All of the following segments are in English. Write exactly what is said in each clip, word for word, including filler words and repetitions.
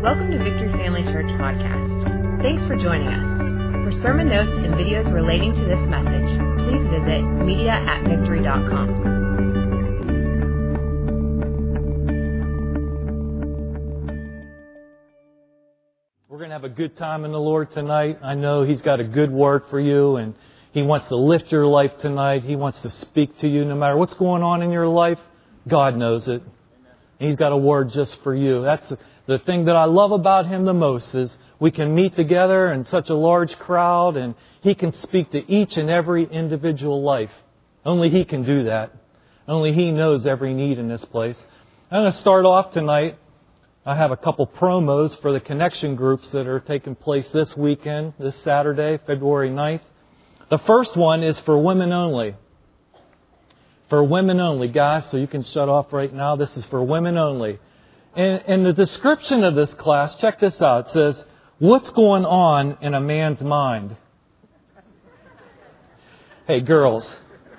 Welcome to Victory Family Church Podcast. Thanks for joining us. For sermon notes and videos relating to this message, please visit media at victory dot com. We're going to have a good time in the Lord tonight. I know He's got a good word for you, and He wants to lift your life tonight. He wants to speak to you no matter what's going on in your life. God knows it. He's got a word just for you. That's the thing that I love about Him the most is we can meet together in such a large crowd and He can speak to each and every individual life. Only He can do that. Only He knows every need in this place. I'm going to start off tonight. I have a couple promos for the connection groups that are taking place this weekend, this Saturday, February ninth. The first one is for women only. For women only, guys, so you can shut off right now. This is for women only. And in the description of this class, check this out. It says, what's going on in a man's mind? Hey, girls,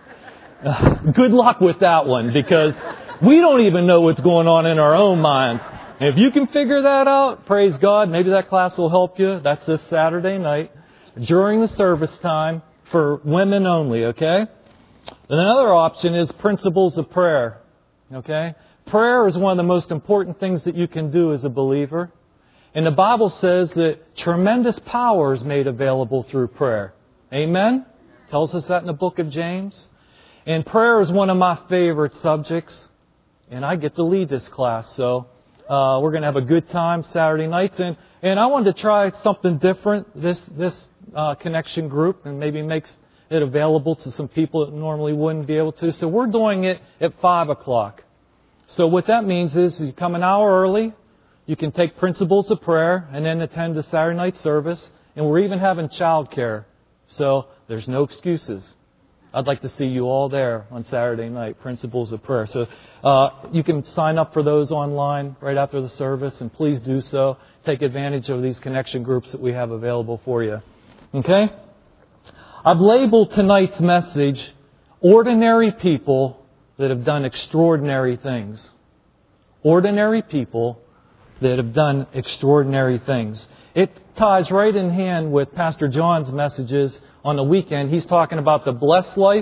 uh, good luck with that one because we don't even know what's going on in our own minds. And if you can figure that out, praise God, maybe that class will help you. That's this Saturday night during the service time for women only, okay? And another option is principles of prayer. Okay? Prayer is one of the most important things that you can do as a believer. And the Bible says that tremendous power is made available through prayer. Amen? It tells us that in the book of James. And prayer is one of my favorite subjects. And I get to lead this class. So uh, we're going to have a good time Saturday nights. And, and I wanted to try something different, this, this uh, connection group, and maybe makes it available to some people that normally wouldn't be able to. So we're doing it at five o'clock. So what that means is you come an hour early, you can take principles of prayer, and then attend the Saturday night service. And we're even having childcare. So there's no excuses. I'd like to see you all there on Saturday night, principles of prayer. So uh, you can sign up for those online right after the service, and please do so. Take advantage of these connection groups that we have available for you. Okay? I've labeled tonight's message, Ordinary People that have done extraordinary things. Ordinary people that have done extraordinary things. It ties right in hand with Pastor John's messages on the weekend. He's talking about the blessed life.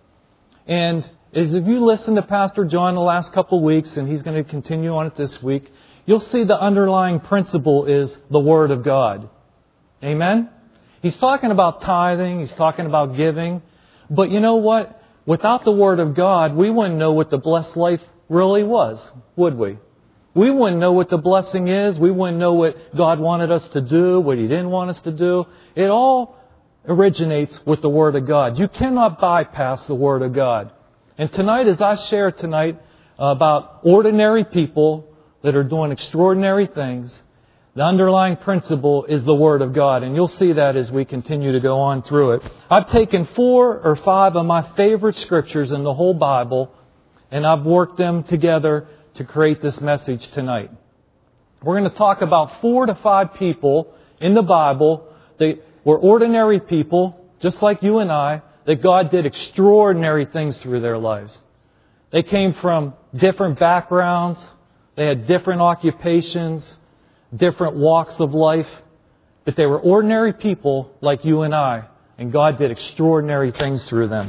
And as if you listen to Pastor John the last couple of weeks, and he's going to continue on it this week, you'll see the underlying principle is the Word of God. Amen? He's talking about tithing. He's talking about giving. But you know what? Without the Word of God, we wouldn't know what the blessed life really was, would we? We wouldn't know what the blessing is. We wouldn't know what God wanted us to do, what He didn't want us to do. It all originates with the Word of God. You cannot bypass the Word of God. And tonight, as I share tonight about ordinary people that are doing extraordinary things, the underlying principle is the Word of God, and you'll see that as we continue to go on through it. I've taken four or five of my favorite scriptures in the whole Bible, and I've worked them together to create this message tonight. We're going to talk about four to five people in the Bible that were ordinary people, just like you and I, that God did extraordinary things through their lives. They came from different backgrounds. They had different occupations, different walks of life, but they were ordinary people like you and I, and God did extraordinary things through them.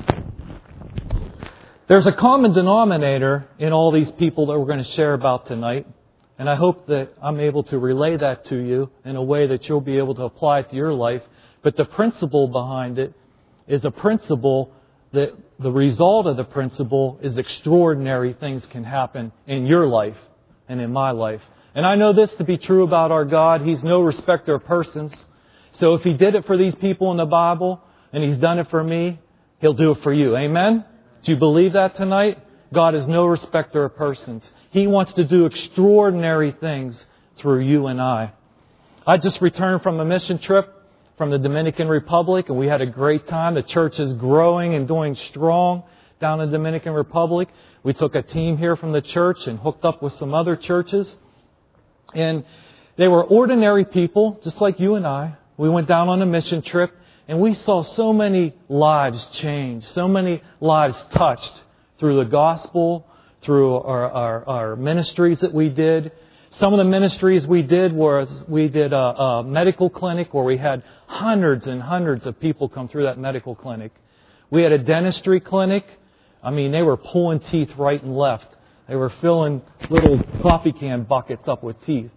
There's a common denominator in all these people that we're going to share about tonight, and I hope that I'm able to relay that to you in a way that you'll be able to apply it to your life. But the principle behind it is a principle that the result of the principle is extraordinary things can happen in your life and in my life. And I know this to be true about our God. He's no respecter of persons. So if He did it for these people in the Bible, and He's done it for me, He'll do it for you. Amen? Do you believe that tonight? God is no respecter of persons. He wants to do extraordinary things through you and I. I just returned from a mission trip from the Dominican Republic, and we had a great time. The church is growing and doing strong down in the Dominican Republic. We took a team here from the church and hooked up with some other churches. And they were ordinary people, just like you and I. We went down on a mission trip, and we saw so many lives changed, so many lives touched through the gospel, through our, our, our ministries that we did. Some of the ministries we did was we did a, a medical clinic where we had hundreds and hundreds of people come through that medical clinic. We had a dentistry clinic. I mean, they were pulling teeth right and left. They were filling little coffee can buckets up with teeth.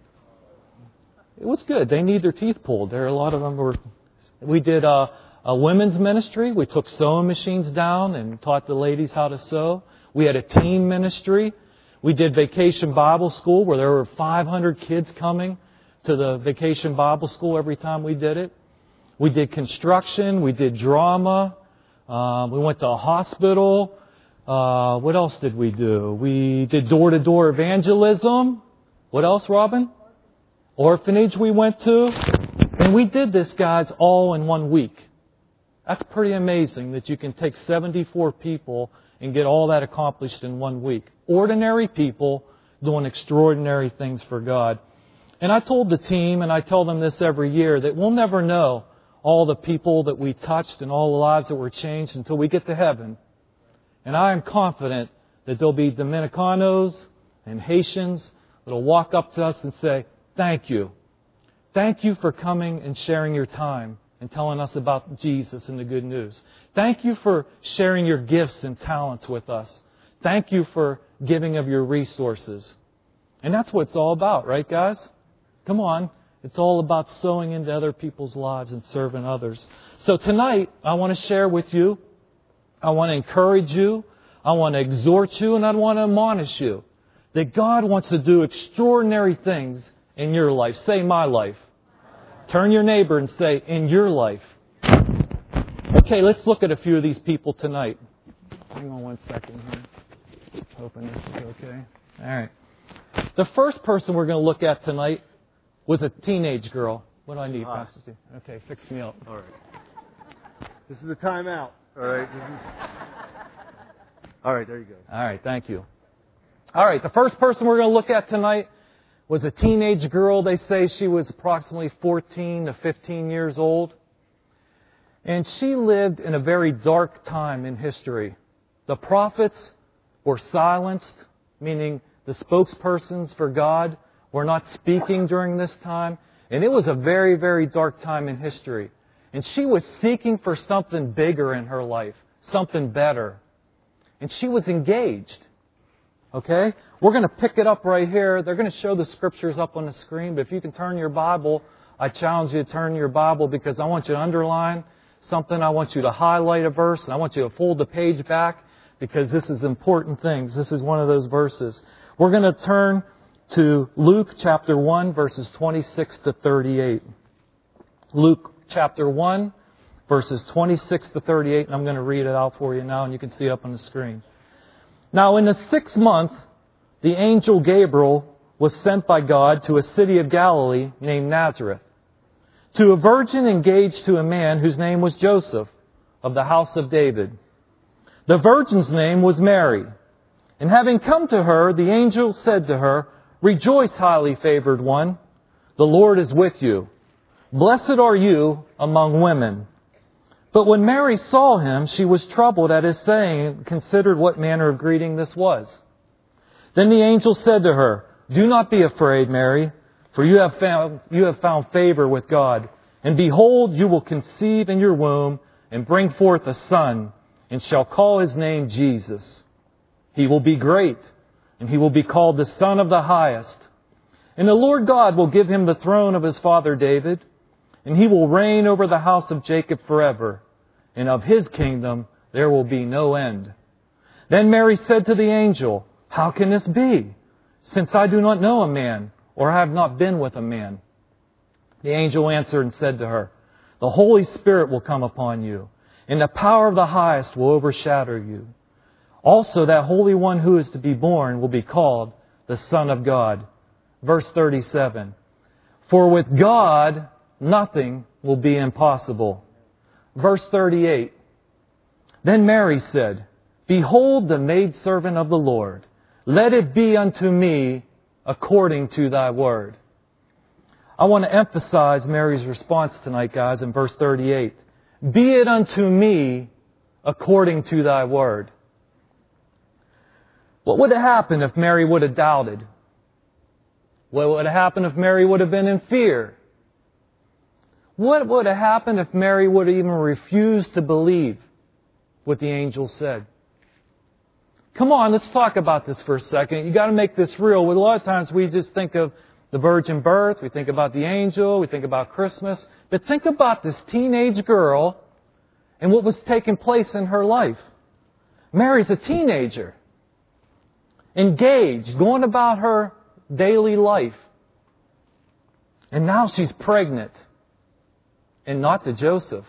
It was good. They need their teeth pulled. There are a lot of them were. We did a, a women's ministry. We took sewing machines down and taught the ladies how to sew. We had a teen ministry. We did Vacation Bible School where there were five hundred kids coming to the Vacation Bible School every time we did it. We did construction. We did drama. Uh, we went to a hospital. Uh, what else did we do? We did door-to-door evangelism. What else, Robin? Orphanage we went to. And we did this, guys, all in one week. That's pretty amazing that you can take seventy-four people and get all that accomplished in one week. Ordinary people doing extraordinary things for God. And I told the team, and I tell them this every year, that we'll never know all the people that we touched and all the lives that were changed until we get to heaven. And I am confident that there'll be Dominicanos and Haitians that will walk up to us and say, thank you. Thank you for coming and sharing your time and telling us about Jesus and the good news. Thank you for sharing your gifts and talents with us. Thank you for giving of your resources. And that's what it's all about, right, guys? Come on. It's all about sowing into other people's lives and serving others. So tonight, I want to share with you, I want to encourage you, I want to exhort you, and I want to admonish you that God wants to do extraordinary things in your life. Say, my life. Turn your neighbor and say, in your life. Okay, let's look at a few of these people tonight. Hang on one second here. Hoping this is okay. All right. The first person we're going to look at tonight was a teenage girl. What do I need, Pastor Steve? Okay, fix me up. All right. This is a timeout. All right. This is. All right. There you go. All right. Thank you. All right. The first person we're going to look at tonight was a teenage girl. They say she was approximately fourteen to fifteen years old. And she lived in a very dark time in history. The prophets were silenced, meaning the spokespersons for God were not speaking during this time. And it was a very, very dark time in history. And she was seeking for something bigger in her life, something better. And she was engaged. Okay? We're going to pick it up right here. They're going to show the scriptures up on the screen. But if you can turn your Bible, I challenge you to turn your Bible because I want you to underline something. I want you to highlight a verse. And I want you to fold the page back because this is important things. This is one of those verses. We're going to turn to Luke chapter one, verses twenty-six to thirty-eight. Luke chapter one, verses twenty-six to thirty-eight. And I'm going to read it out for you now, and you can see it up on the screen. Now, in the sixth month, the angel Gabriel was sent by God to a city of Galilee named Nazareth, to a virgin engaged to a man whose name was Joseph, of the house of David. The virgin's name was Mary. And having come to her, the angel said to her, "Rejoice, highly favored one. The Lord is with you. Blessed are you among women." But when Mary saw him, she was troubled at his saying, and considered what manner of greeting this was. Then the angel said to her, "Do not be afraid, Mary, for you have found, you have found favor with God. And behold, you will conceive in your womb and bring forth a son, and shall call his name Jesus. He will be great, and he will be called the Son of the Highest. And the Lord God will give him the throne of his father David, and he will reign over the house of Jacob forever, and of his kingdom there will be no end." Then Mary said to the angel, "How can this be, since I do not know a man, or have not been with a man?" The angel answered and said to her, "The Holy Spirit will come upon you, and the power of the Highest will overshadow you. Also that Holy One who is to be born will be called the Son of God." Verse thirty-seven. "For with God nothing will be impossible." Verse thirty-eight. Then Mary said, "Behold the maidservant of the Lord. Let it be unto me according to thy word." I want to emphasize Mary's response tonight, guys, in verse thirty-eight. "Be it unto me according to thy word." What would have happened if Mary would have doubted? What would have happened if Mary would have been in fear? What would have happened if Mary would have even refused to believe what the angel said? Come on, let's talk about this for a second. You got to make this real. A lot of times we just think of the virgin birth, we think about the angel, we think about Christmas. But think about this teenage girl and what was taking place in her life. Mary's a teenager, engaged, going about her daily life. And now she's pregnant. And not to Joseph.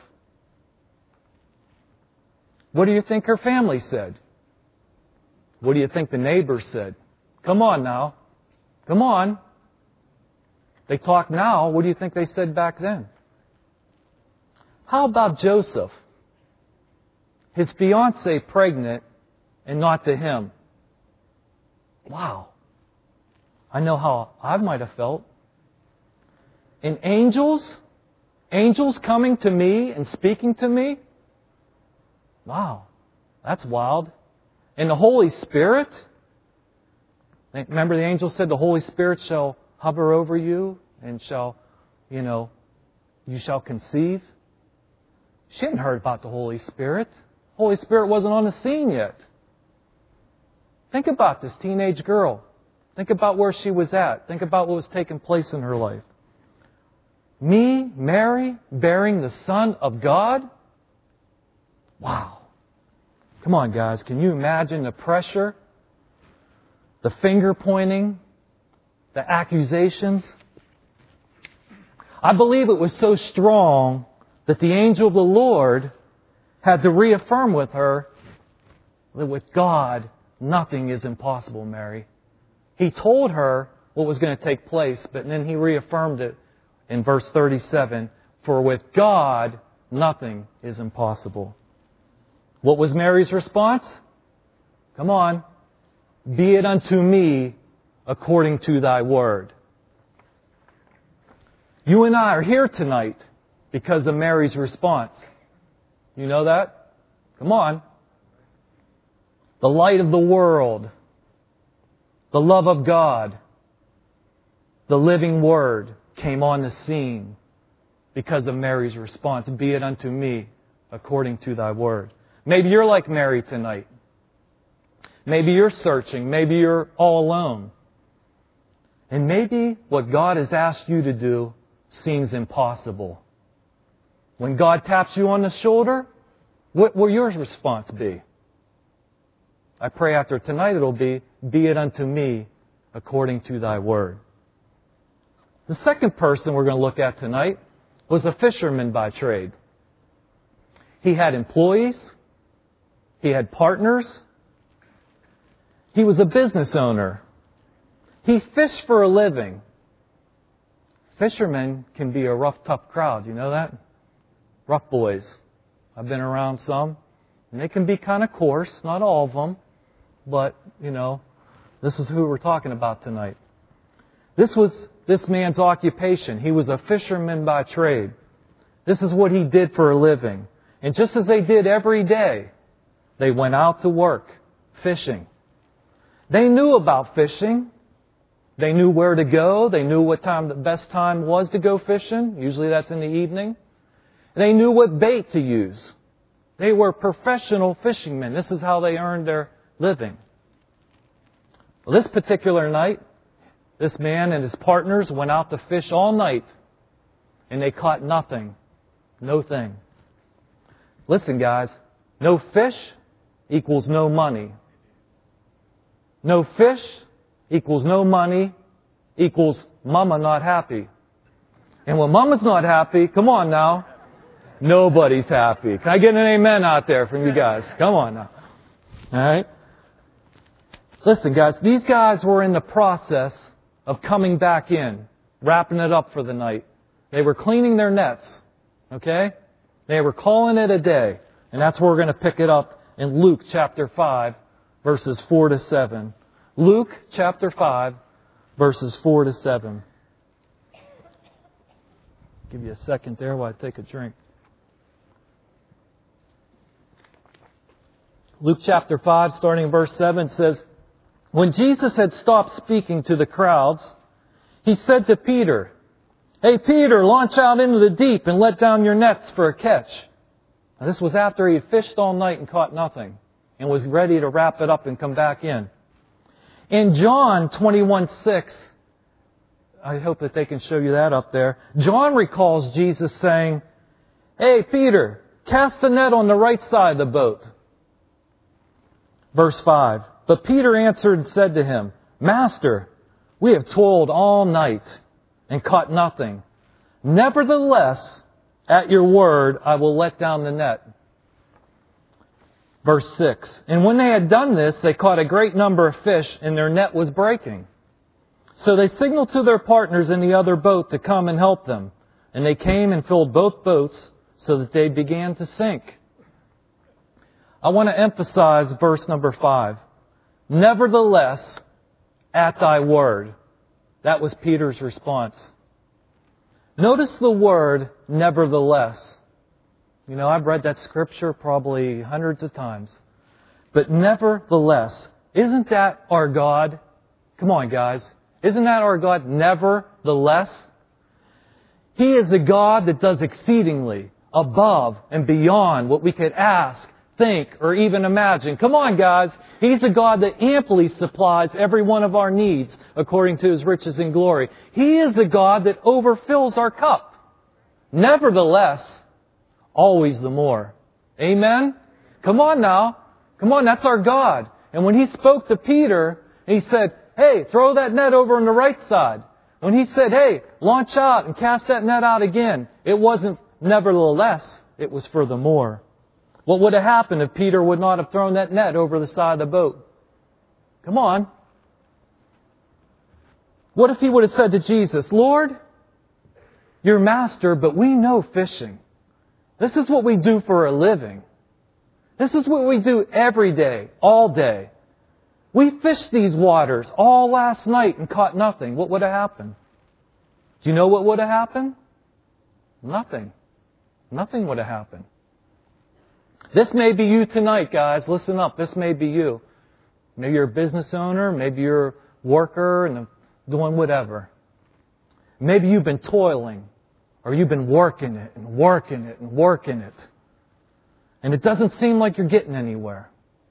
What do you think her family said? What do you think the neighbors said? Come on now. Come on. They talk now. What do you think they said back then? How about Joseph? His fiancée pregnant and not to him. Wow. I know how I might have felt. And angels? Angels coming to me and speaking to me? Wow. That's wild. And the Holy Spirit? Remember the angel said the Holy Spirit shall hover over you and shall, you know, you shall conceive. She hadn't heard about the Holy Spirit. The Holy Spirit wasn't on the scene yet. Think about this teenage girl. Think about where she was at. Think about what was taking place in her life. Me, Mary, bearing the Son of God? Wow. Come on, guys. Can you imagine the pressure? The finger pointing? The accusations? I believe it was so strong that the angel of the Lord had to reaffirm with her that with God, nothing is impossible, Mary. He told her what was going to take place, but then he reaffirmed it in verse thirty-seven, for with God, nothing is impossible. What was Mary's response? Come on. Be it unto me according to thy word. You and I are here tonight because of Mary's response. You know that? Come on. The light of the world. The love of God. The living word came on the scene because of Mary's response. Be it unto me according to thy word. Maybe you're like Mary tonight. Maybe you're searching. Maybe you're all alone. And maybe what God has asked you to do seems impossible. When God taps you on the shoulder, what will your response be? I pray after tonight it'll be, be it unto me according to thy word. The second person we're going to look at tonight was a fisherman by trade. He had employees. He had partners. He was a business owner. He fished for a living. Fishermen can be a rough, tough crowd. You know that? Rough boys. I've been around some. And they can be kind of coarse. Not all of them. But, you know, this is who we're talking about tonight. This was this man's occupation. He was a fisherman by trade. This is what he did for a living. And just as they did every day, they went out to work, fishing. They knew about fishing. They knew where to go. They knew what time the best time was to go fishing. Usually that's in the evening. They knew what bait to use. They were professional fishermen. This is how they earned their living. Well, this particular night, this man and his partners went out to fish all night, and they caught nothing. No thing. Listen, guys, no fish equals no money. No fish equals no money equals mama not happy. And when mama's not happy, come on now, nobody's happy. Can I get an amen out there from you guys? Come on now. All right? Listen, guys, these guys were in the process of coming back in, wrapping it up for the night. They were cleaning their nets, okay? They were calling it a day. And that's where we're going to pick it up in Luke chapter five, verses four to seven. Luke chapter five, verses four to seven. Give you a second there while I take a drink. Luke chapter five, starting in verse seven, says, when Jesus had stopped speaking to the crowds, He said to Peter, "Hey, Peter, launch out into the deep and let down your nets for a catch." Now, this was after he had fished all night and caught nothing and was ready to wrap it up and come back in. In John twenty-one six, I hope that they can show you that up there. John recalls Jesus saying, "Hey, Peter, cast the net on the right side of the boat." Verse five, "But Peter answered and said to him, 'Master, we have toiled all night and caught nothing. Nevertheless, at your word, I will let down the net.'" Verse six, "And when they had done this, they caught a great number of fish, and their net was breaking. So they signaled to their partners in the other boat to come and help them. And they came and filled both boats so that they began to sink." I want to emphasize verse number five. "Nevertheless, at thy word." That was Peter's response. Notice the word, nevertheless. You know, I've read that scripture probably hundreds of times. But nevertheless, isn't that our God? Come on, guys. Isn't that our God? Nevertheless. He is a God that does exceedingly, above and beyond what we could ask, think, or even imagine. Come on, guys. He's a God that amply supplies every one of our needs according to His riches and glory. He is a God that overfills our cup. Nevertheless, always the more. Amen? Come on now. Come on, that's our God. And when He spoke to Peter, He said, "Hey, throw that net over on the right side." When He said, "Hey, launch out and cast that net out again," it wasn't nevertheless, it was furthermore. What would have happened if Peter would not have thrown that net over the side of the boat? Come on. What if he would have said to Jesus, "Lord, you're master, but we know fishing. This is what we do for a living. This is what we do every day, all day. We fished these waters all last night and caught nothing." What would have happened? Do you know what would have happened? Nothing. Nothing would have happened. This may be you tonight, guys. Listen up. This may be you. Maybe you're a business owner. Maybe you're a worker and doing whatever. Maybe you've been toiling, or you've been working it and working it and working it. And it doesn't seem like you're getting anywhere.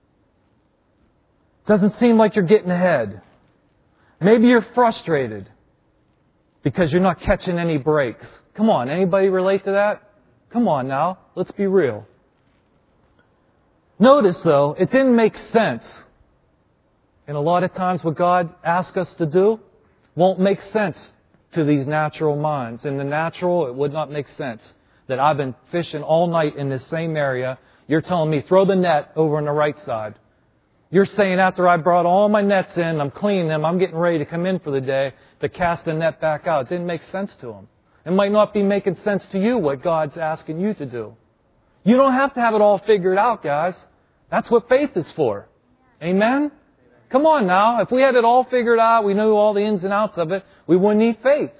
It doesn't seem like you're getting ahead. Maybe you're frustrated because you're not catching any breaks. Come on, anybody relate to that? Come on now, let's be real. Notice, though, it didn't make sense. And a lot of times what God asks us to do won't make sense to these natural minds. In the natural, it would not make sense that I've been fishing all night in this same area. You're telling me, throw the net over on the right side. You're saying after I brought all my nets in, I'm cleaning them, I'm getting ready to come in for the day, to cast the net back out. It didn't make sense to him. It might not be making sense to you what God's asking you to do. You don't have to have it all figured out, guys. That's what faith is for. Amen? Come on now. If we had it all figured out, we knew all the ins and outs of it, we wouldn't need faith.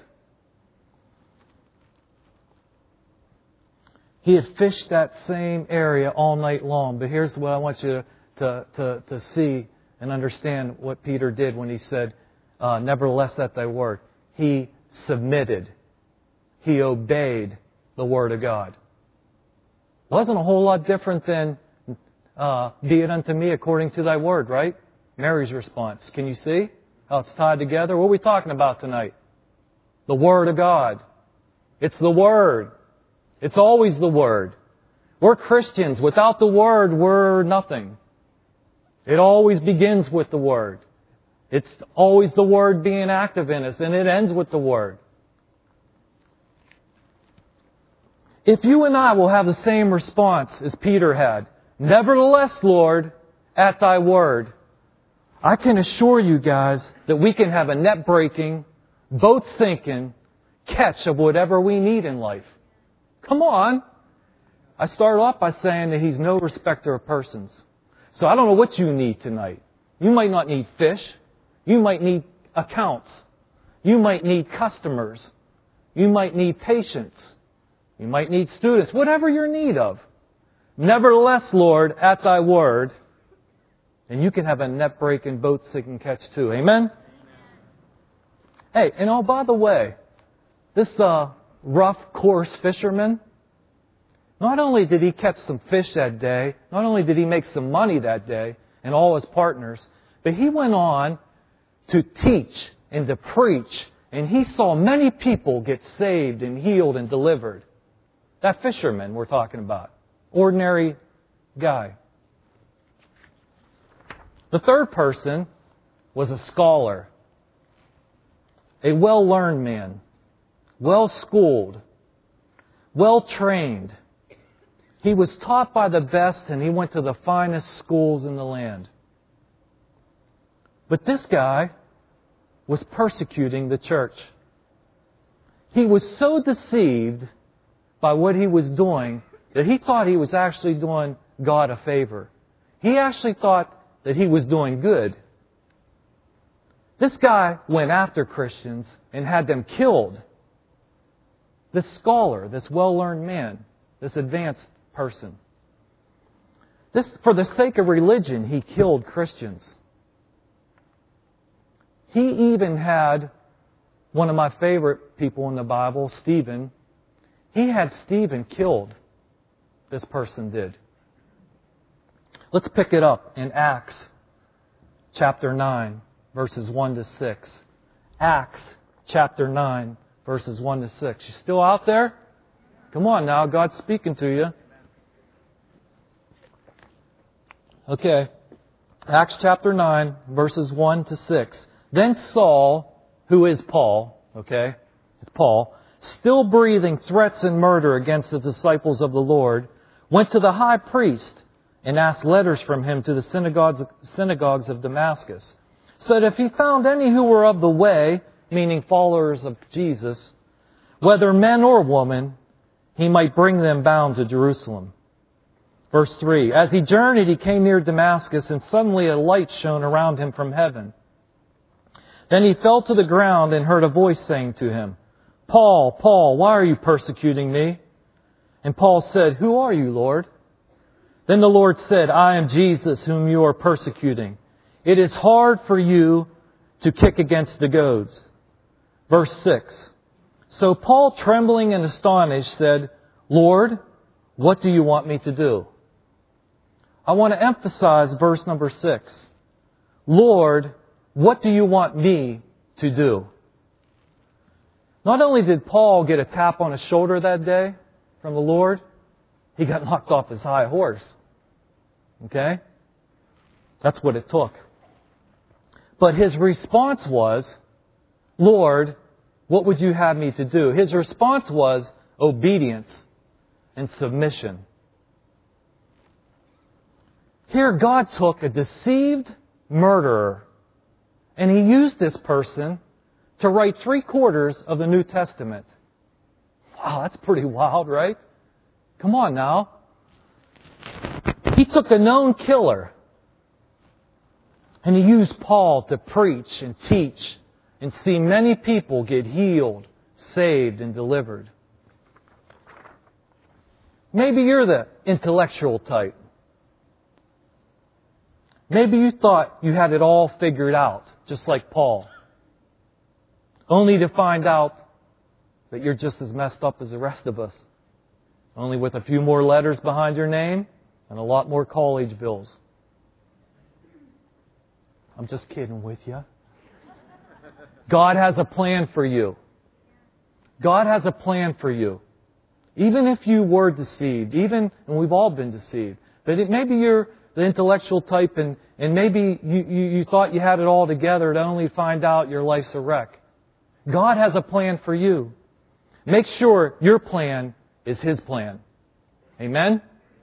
He had fished that same area all night long. But here's what I want you to, to, to see and understand what Peter did when he said, uh, "Nevertheless at thy word." He submitted. He obeyed the word of God. Wasn't a whole lot different than, uh, "Be it unto me according to thy word," right? Mary's response. Can you see how it's tied together? What are we talking about tonight? The Word of God. It's the Word. It's always the Word. We're Christians. Without the Word, we're nothing. It always begins with the Word. It's always the Word being active in us, and it ends with the Word. If you and I will have the same response as Peter had, "Nevertheless, Lord, at thy word," I can assure you guys that we can have a net breaking, boat sinking catch of whatever we need in life. Come on. I started off by saying that He's no respecter of persons. So I don't know what you need tonight. You might not need fish. You might need accounts. You might need customers. You might need patience. You might need students. Whatever you're in need of. Nevertheless, Lord, at thy word, and you can have a net breaking, boat sinking catch too. Amen? Hey, and oh, by the way, this uh, rough, coarse fisherman, not only did he catch some fish that day, not only did he make some money that day, and all his partners, but he went on to teach and to preach, and he saw many people get saved and healed and delivered. That fisherman we're talking about. Ordinary guy. The third person was a scholar. A well-learned man. Well-schooled. Well-trained. He was taught by the best and he went to the finest schools in the land. But this guy was persecuting the church. He was so deceived by what he was doing that he thought he was actually doing God a favor. He actually thought that he was doing good. This guy went after Christians and had them killed. This scholar, this well-learned man, this advanced person. This, for the sake of religion, he killed Christians. He even had one of my favorite people in the Bible, Stephen. He had Stephen killed. This person did. Let's pick it up in Acts chapter nine, verses one to six. Acts chapter nine, verses one to six. You still out there? Come on now, God's speaking to you. Okay. Acts chapter nine, verses one to six. Then Saul, who is Paul, okay, it's Paul, still breathing threats and murder against the disciples of the Lord, went to the high priest and asked letters from him to the synagogues, synagogues of Damascus, so that if he found any who were of the way, meaning followers of Jesus, whether men or women, he might bring them bound to Jerusalem. Verse three, as he journeyed, he came near Damascus, and suddenly a light shone around him from heaven. Then he fell to the ground and heard a voice saying to him, Paul, Paul, why are you persecuting me? And Paul said, who are you, Lord? Then the Lord said, I am Jesus whom you are persecuting. It is hard for you to kick against the goads. Verse six, so Paul, trembling and astonished, said, Lord, what do you want me to do? I want to emphasize verse number six. Lord, what do you want me to do? Not only did Paul get a tap on his shoulder that day from the Lord, he got knocked off his high horse. Okay? That's what it took. But his response was, Lord, what would you have me to do? His response was obedience and submission. Here God took a deceived murderer and he used this person to write three quarters of the New Testament. Wow, that's pretty wild, right? Come on now. He took a known killer and he used Paul to preach and teach and see many people get healed, saved, and delivered. Maybe you're the intellectual type. Maybe you thought you had it all figured out, just like Paul. Only to find out that you're just as messed up as the rest of us. Only with a few more letters behind your name and a lot more college bills. I'm just kidding with you. God has a plan for you. God has a plan for you. Even if you were deceived, even, and we've all been deceived, but it, maybe you're the intellectual type and, and maybe you, you, you thought you had it all together to only find out your life's a wreck. God has a plan for you. Make sure your plan is His plan. Amen?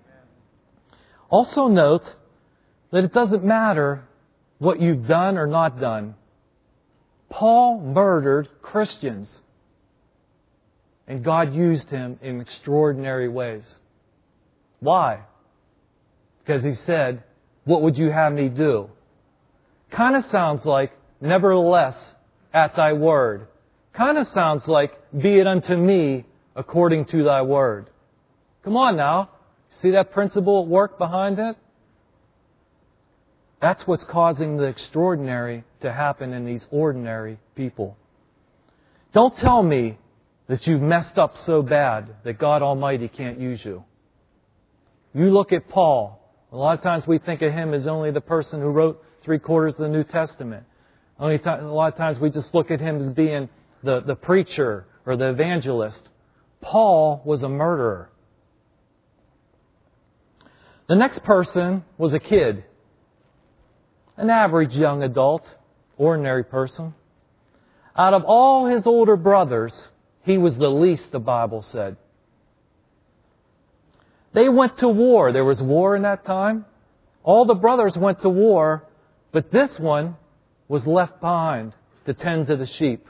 Also note that it doesn't matter what you've done or not done. Paul murdered Christians. And God used him in extraordinary ways. Why? Because he said, what would you have me do? Kind of sounds like, nevertheless, at thy word. Kind of sounds like, be it unto me according to thy word. Come on now. See that principle at work behind it? That's what's causing the extraordinary to happen in these ordinary people. Don't tell me that you've messed up so bad that God Almighty can't use you. You look at Paul. A lot of times we think of him as only the person who wrote three quarters of the New Testament. Only time, a lot of times we just look at him as being the, the preacher or the evangelist. Paul was a murderer. The next person was a kid. An average young adult, ordinary person. Out of all his older brothers, he was the least, the Bible said. They went to war. There was war in that time. All the brothers went to war, but this one was left behind to tend to the sheep.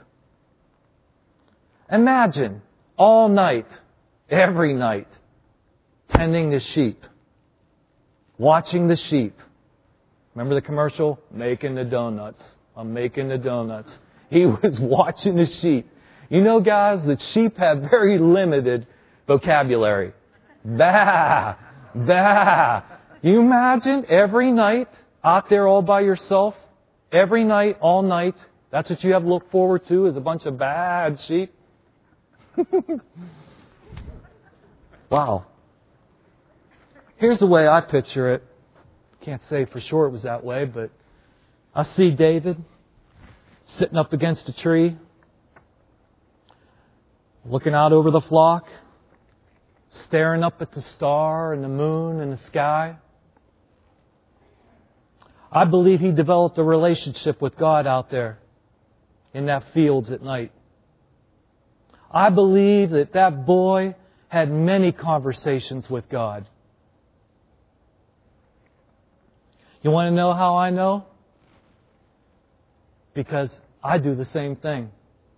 Imagine all night, every night, tending the sheep, watching the sheep. Remember the commercial? Making the donuts. I'm making the donuts. He was watching the sheep. You know, guys, that sheep have very limited vocabulary. Bah! Bah! You imagine every night out there all by yourself? Every night, all night. That's what you have to look forward to, is a bunch of bad sheep. Wow. Here's the way I picture it. Can't say for sure it was that way, but I see David sitting up against a tree, looking out over the flock, staring up at the star and the moon and the sky. I believe he developed a relationship with God out there in that fields at night. I believe that that boy had many conversations with God. You want to know how I know? Because I do the same thing.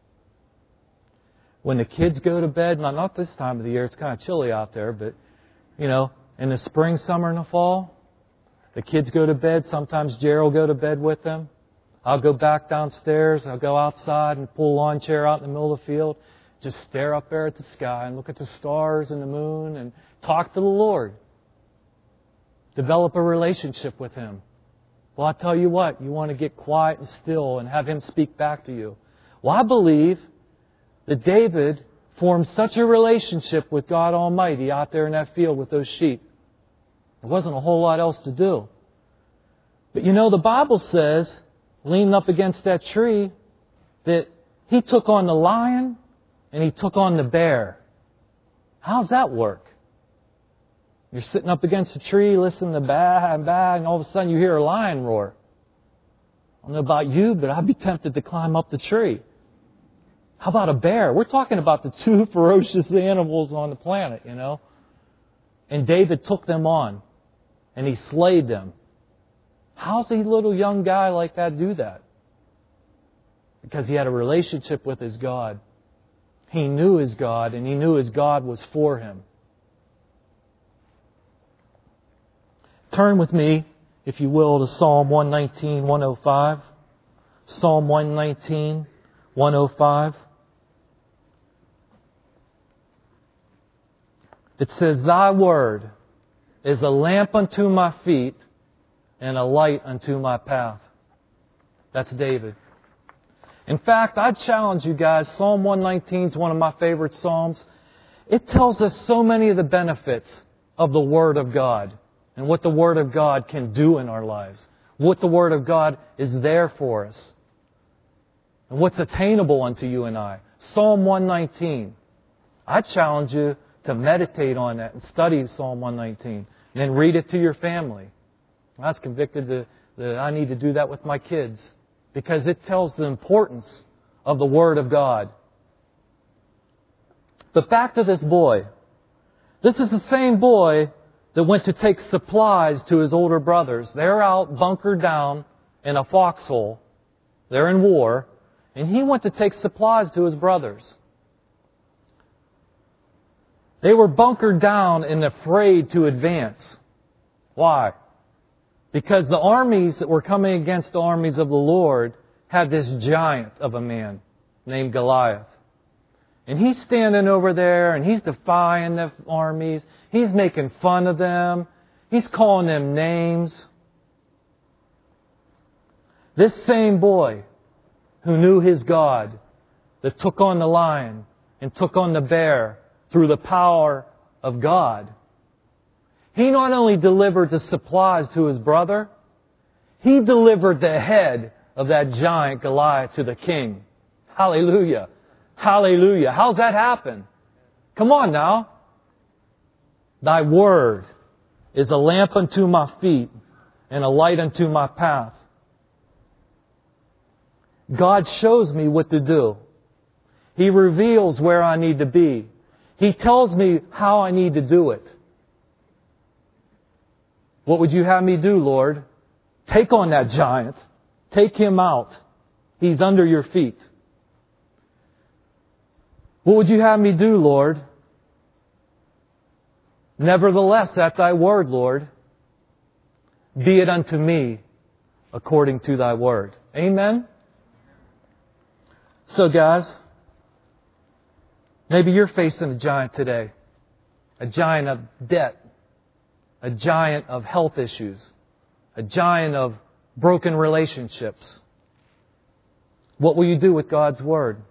When the kids go to bed, now not this time of the year, it's kind of chilly out there, but, you know, in the spring, summer, and the fall, the kids go to bed. Sometimes Jerry will go to bed with them. I'll go back downstairs. I'll go outside and pull a lawn chair out in the middle of the field. Just stare up there at the sky and look at the stars and the moon and talk to the Lord. Develop a relationship with Him. Well, I tell you what, you want to get quiet and still and have Him speak back to you. Well, I believe that David formed such a relationship with God Almighty out there in that field with those sheep. There wasn't a whole lot else to do. But you know, the Bible says, leaning up against that tree, that he took on the lion and he took on the bear. How's that work? You're sitting up against a tree, listening to bah and bah, and all of a sudden you hear a lion roar. I don't know about you, but I'd be tempted to climb up the tree. How about a bear? We're talking about the two ferocious animals on the planet, you know. And David took them on, and he slayed them. How's a little young guy like that do that? Because he had a relationship with his God. He knew his God, and he knew his God was for him. Turn with me, if you will, to Psalm one nineteen, one oh five. Psalm one nineteen, one oh five. It says, Thy word is a lamp unto my feet and a light unto my path. That's David. In fact, I challenge you guys, Psalm one nineteen is one of my favorite Psalms. It tells us so many of the benefits of the Word of God and what the Word of God can do in our lives. What the Word of God is there for us. And what's attainable unto you and I. Psalm one nineteen. I challenge you to meditate on that and study Psalm one nineteen. And then read it to your family. I was convicted to, that I need to do that with my kids. Because it tells the importance of the Word of God. But back to this boy. This is the same boy that went to take supplies to his older brothers. They're out bunkered down in a foxhole. They're in war. And he went to take supplies to his brothers. They were bunkered down and afraid to advance. Why? Because the armies that were coming against the armies of the Lord had this giant of a man named Goliath. And he's standing over there and he's defying the armies. He's making fun of them. He's calling them names. This same boy who knew his God that took on the lion and took on the bear through the power of God. He not only delivered the supplies to his brother, he delivered the head of that giant Goliath to the king. Hallelujah. Hallelujah. How's that happen? Come on now. Thy word is a lamp unto my feet and a light unto my path. God shows me what to do. He reveals where I need to be. He tells me how I need to do it. What would you have me do, Lord? Take on that giant. Take him out. He's under your feet. What would you have me do, Lord? Nevertheless, at thy word, Lord, be it unto me according to thy word. Amen? So guys, maybe you're facing a giant today. A giant of debt. A giant of health issues. A giant of broken relationships. What will you do with God's Word?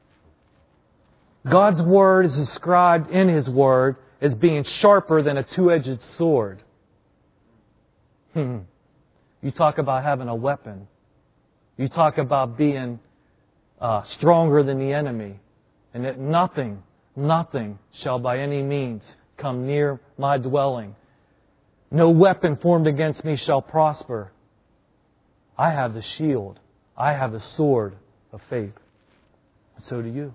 God's Word is described in His Word as being sharper than a two-edged sword. Hmm. You talk about having a weapon. You talk about being uh, stronger than the enemy. And that nothing, nothing shall by any means come near my dwelling. No weapon formed against me shall prosper. I have the shield. I have the sword of faith. And so do you.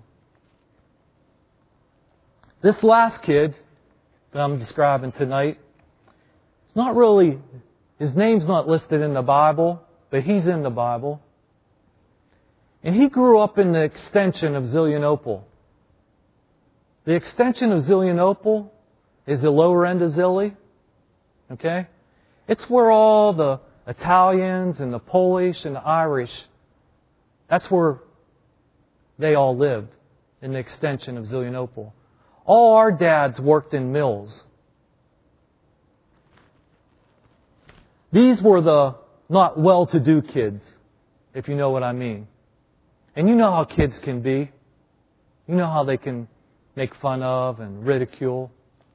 This last kid that I'm describing tonight, it's not really, his name's not listed in the Bible, but he's in the Bible. And he grew up in the extension of Zillionople. The extension of Zillionople is the lower end of Zilly. Okay? It's where all the Italians and the Polish and the Irish, that's where they all lived, in the extension of Zillionople. All our dads worked in mills. These were the not well-to-do kids, if you know what I mean. And you know how kids can be. You know how they can make fun of and ridicule.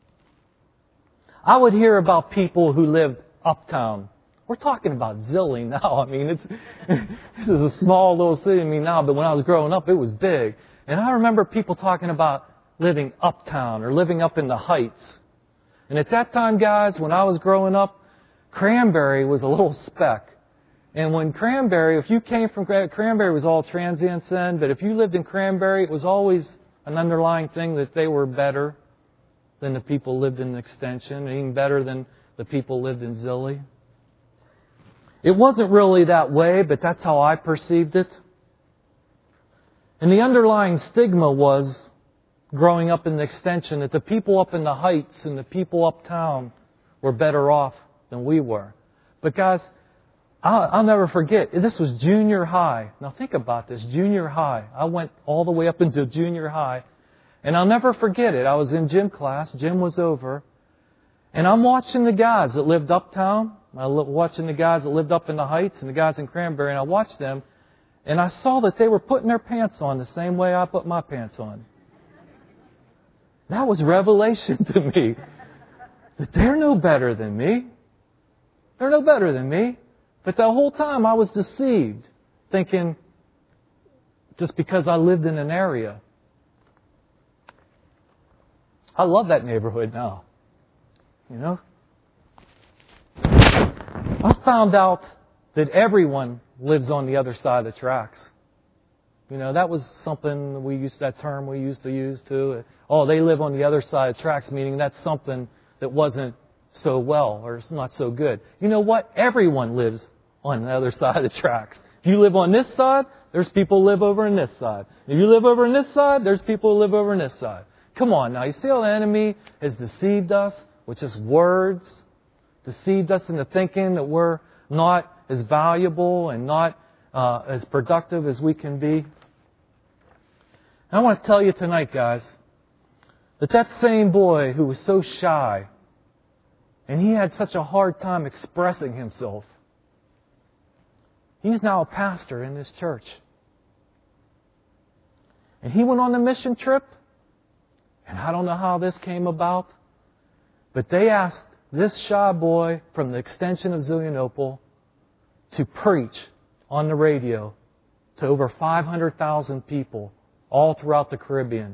I would hear about people who lived uptown. We're talking about Zilly now. I mean, it's this is a small little city to me now, but when I was growing up, it was big. And I remember people talking about living uptown or living up in the Heights. And at that time, guys, when I was growing up, Cranberry was a little speck. And when Cranberry, if you came from Cranberry, it was all transients then, but if you lived in Cranberry, it was always an underlying thing that they were better than the people lived in the extension, and even better than the people lived in Zilly. It wasn't really that way, but that's how I perceived it. And the underlying stigma was, growing up in the extension, that the people up in the Heights and the people uptown were better off than we were. But guys, I'll, I'll never forget, this was junior high. Now think about this, junior high. I went all the way up into junior high. And I'll never forget it. I was in gym class. Gym was over. And I'm watching the guys that lived uptown. I was watching the guys that lived up in the Heights and the guys in Cranberry. And I watched them. And I saw that they were putting their pants on the same way I put my pants on. That was revelation to me. That they're no better than me. They're no better than me. But the whole time I was deceived. Thinking, just because I lived in an area. I love that neighborhood now. You know? I found out that everyone lives on the other side of the tracks. You know, that was something we used, that term we used to use too. Oh, they live on the other side of the tracks, meaning that's something that wasn't so well or it's not so good. You know what? Everyone lives on the other side of the tracks. If you live on this side, there's people who live over on this side. If you live over on this side, there's people who live over on this side. Come on now, you see how the enemy has deceived us with just words, deceived us into thinking that we're not as valuable and not uh, as productive as we can be. And I want to tell you tonight, guys, that that same boy who was so shy and he had such a hard time expressing himself, he's now a pastor in this church. And he went on a mission trip. And I don't know how this came about, but they asked this shy boy from the extension of Zelienople to preach on the radio to over five hundred thousand people all throughout the Caribbean.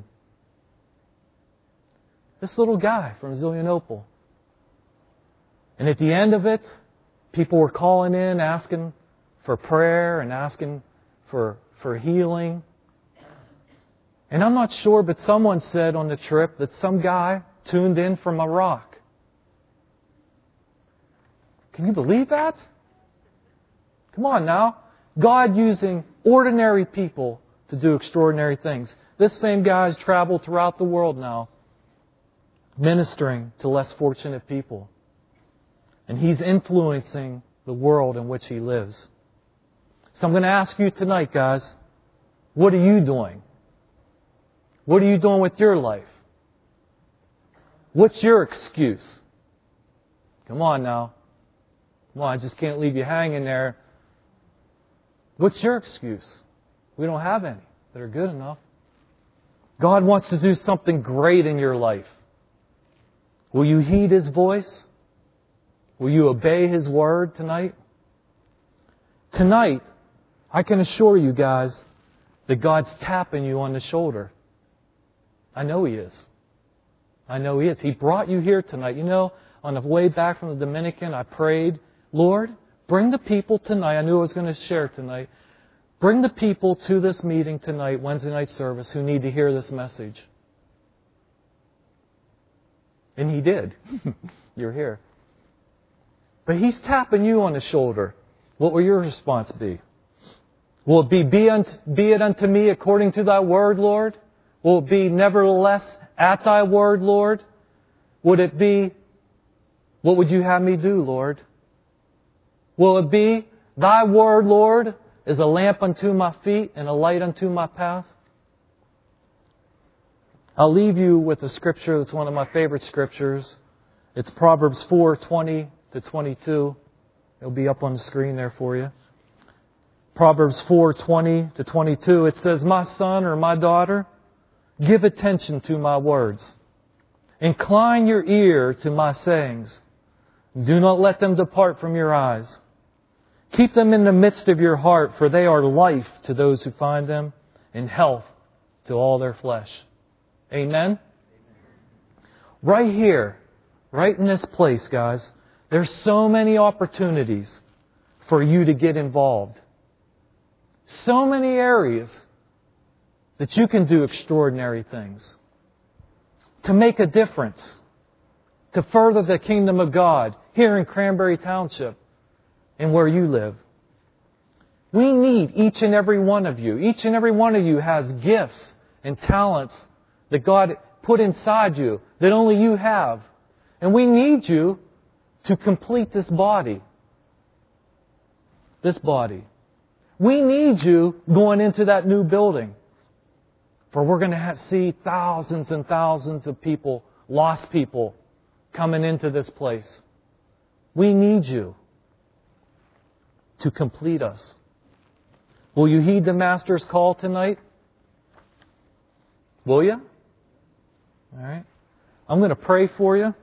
This little guy from Zelienople. And at the end of it, people were calling in, asking for prayer and asking for, for healing. And I'm not sure, but someone said on the trip that some guy tuned in from Iraq. Can you believe that? Come on now. God using ordinary people to do extraordinary things. This same guy has traveled throughout the world now, ministering to less fortunate people. And he's influencing the world in which he lives. So I'm going to ask you tonight, guys, what are you doing? What are you doing with your life? What's your excuse? Come on now. Come on, I just can't leave you hanging there. What's your excuse? We don't have any that are good enough. God wants to do something great in your life. Will you heed His voice? Will you obey His word tonight? Tonight, I can assure you guys that God's tapping you on the shoulder. I know He is. I know He is. He brought you here tonight. You know, on the way back from the Dominican, I prayed, Lord, bring the people tonight. I knew I was going to share tonight. Bring the people to this meeting tonight, Wednesday night service, who need to hear this message. And He did. You're here. But He's tapping you on the shoulder. What will your response be? Will it be, be, unto, be it unto me according to Thy word, Lord? Will it be, nevertheless, at Thy word, Lord? Would it be, what would you have me do, Lord? Will it be, Thy word, Lord, is a lamp unto my feet and a light unto my path? I'll leave you with a scripture that's one of my favorite scriptures. It's Proverbs four, twenty to twenty-two. It'll be up on the screen there for you. Proverbs four, twenty to twenty-two. It says, my son or my daughter, give attention to my words. Incline your ear to my sayings. Do not let them depart from your eyes. Keep them in the midst of your heart, for they are life to those who find them, and health to all their flesh. Amen? Right here, right in this place, guys, there's so many opportunities for you to get involved. So many areas that you can do extraordinary things. To make a difference. To further the kingdom of God here in Cranberry Township and where you live. We need each and every one of you. Each and every one of you has gifts and talents that God put inside you that only you have. And we need you to complete this body. This body. We need you going into that new building. For we're going to have, see thousands and thousands of people, lost people, coming into this place. We need you to complete us. Will you heed the Master's call tonight? Will you? All right. I'm going to pray for you.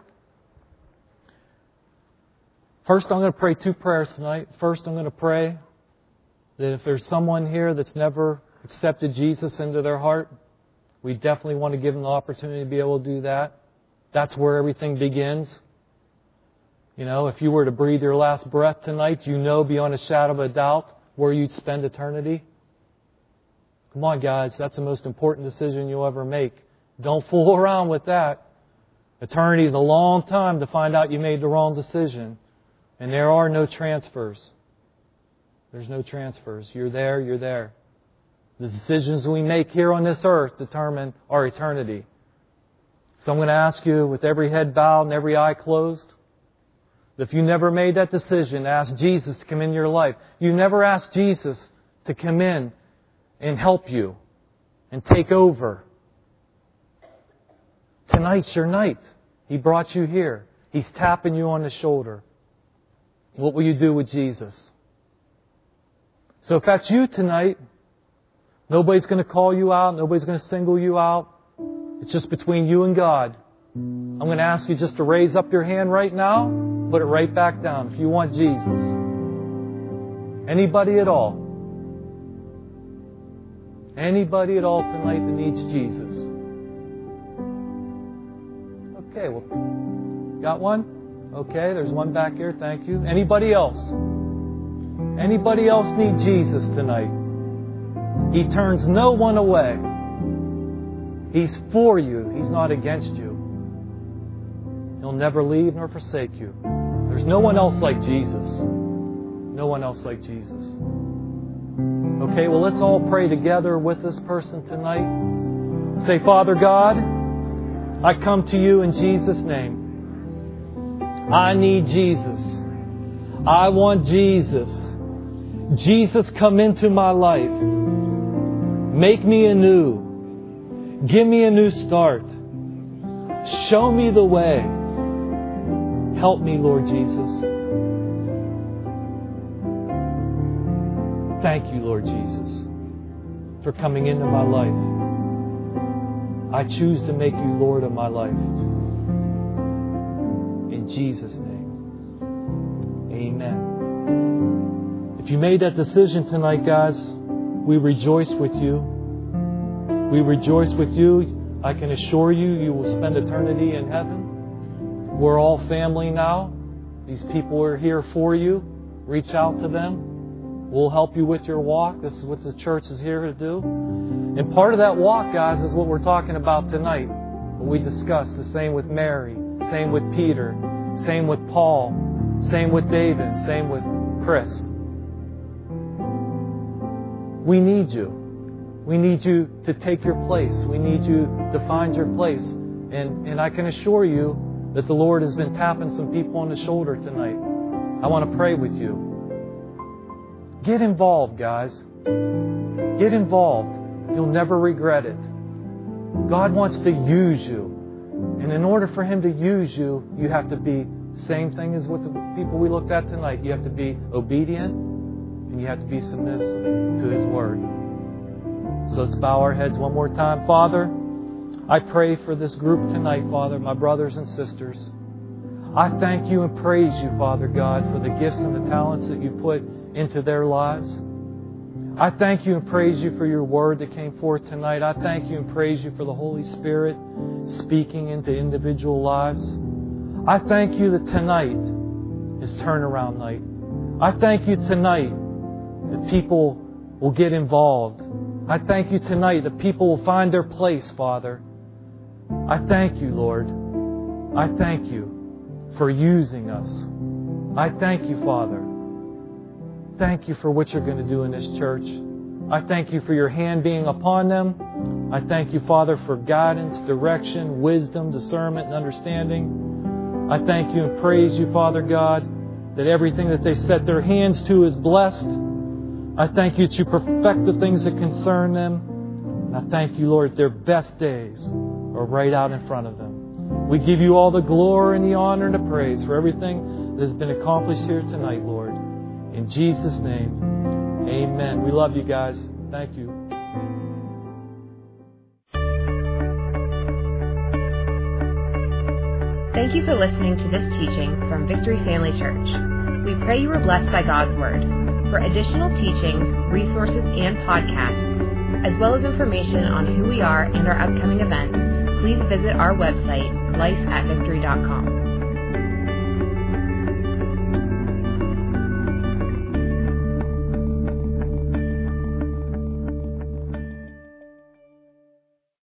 First, I'm going to pray two prayers tonight. First, I'm going to pray that if there's someone here that's never accepted Jesus into their heart, we definitely want to give them the opportunity to be able to do that. That's where everything begins. You know, if you were to breathe your last breath tonight, you know beyond a shadow of a doubt where you'd spend eternity. Come on, guys. That's the most important decision you'll ever make. Don't fool around with that. Eternity is a long time to find out you made the wrong decision. And there are no transfers. There's no transfers. You're there, you're there. The decisions we make here on this earth determine our eternity. So I'm going to ask you, with every head bowed and every eye closed, if you never made that decision, ask Jesus to come in your life. You never asked Jesus to come in and help you and take over. Tonight's your night. He brought you here. He's tapping you on the shoulder. What will you do with Jesus? So if that's you tonight, Nobody's going to call you out. Nobody's going to single you out. It's just between you and God. I'm going to ask you just to raise up your hand right now. Put it right back down if you want Jesus. Anybody at all. Anybody at all tonight that needs Jesus. Okay, well, got one? Okay, there's one back here. Thank you. Anybody else? Anybody else need Jesus tonight? He turns no one away. He's for you. He's not against you. He'll never leave nor forsake you. There's no one else like Jesus. No one else like Jesus. Okay, well, let's all pray together with this person tonight. Say, Father God, I come to you in Jesus' name. I need Jesus. I want Jesus. Jesus, come into my life. Make me anew. Give me a new start. Show me the way. Help me, Lord Jesus. Thank you, Lord Jesus, for coming into my life. I choose to make you Lord of my life. In Jesus' name, amen. If you made that decision tonight, guys, we rejoice with you. We rejoice with you. I can assure you, you will spend eternity in heaven. We're all family now. These people are here for you. Reach out to them. We'll help you with your walk. This is what the church is here to do. And part of that walk, guys, is what we're talking about tonight. What we discussed. The same with Mary. Same with Peter. Same with Paul. Same with David. Same with Chris. We need you. We need you to take your place. We need you to find your place. And, and I can assure you that the Lord has been tapping some people on the shoulder tonight. I want to pray with you. Get involved, guys. Get involved. You'll never regret it. God wants to use you. And in order for Him to use you, you have to be, same thing as with the people we looked at tonight. You have to be obedient and you have to be submissive to His Word. So let's bow our heads one more time. Father, I pray for this group tonight, Father, my brothers and sisters. I thank you and praise you, Father God, for the gifts and the talents that you put into their lives. I thank you and praise you for your word that came forth tonight. I thank you and praise you for the Holy Spirit speaking into individual lives. I thank you that tonight is turnaround night. I thank you tonight that people will get involved. I thank you tonight that people will find their place, Father. I thank you, Lord. I thank you for using us. I thank you, Father. Thank you for what you're going to do in this church. I thank you for your hand being upon them. I thank you, Father, for guidance, direction, wisdom, discernment, and understanding. I thank you and praise you, Father God, that everything that they set their hands to is blessed. I thank you that you perfect the things that concern them. And I thank you, Lord, that their best days are right out in front of them. We give you all the glory and the honor and the praise for everything that has been accomplished here tonight, Lord. In Jesus' name, amen. We love you guys. Thank you. Thank you for listening to this teaching from Victory Family Church. We pray you were blessed by God's Word. For additional teachings, resources, and podcasts, as well as information on who we are and our upcoming events, please visit our website, life at victory dot com.